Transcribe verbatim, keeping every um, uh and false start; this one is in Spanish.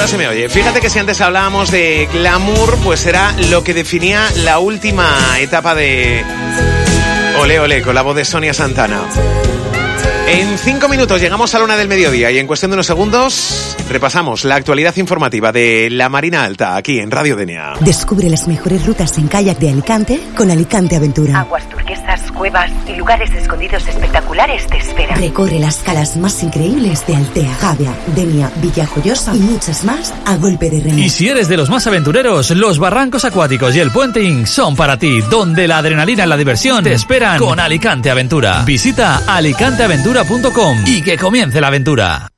ahora se me oye. Fíjate que si antes hablábamos de glamour, pues era lo que definía la última etapa de Olé Olé, con la voz de Sonia Santana. En cinco minutos llegamos a la una del mediodía y en cuestión de unos segundos repasamos la actualidad informativa de la Marina Alta aquí en Radio Denia. Descubre las mejores rutas en kayak de Alicante con Alicante Aventura. Aguas turquesas, cuevas y lugares escondidos espectaculares te esperan. Recorre las calas más increíbles de Altea, Javia, Denia, Villajoyosa y muchas más a golpe de remo. Y si eres de los más aventureros, los barrancos acuáticos y el puenting son para ti, donde la adrenalina y la diversión te esperan con Alicante Aventura. Visita alicante aventura punto com y que comience la aventura.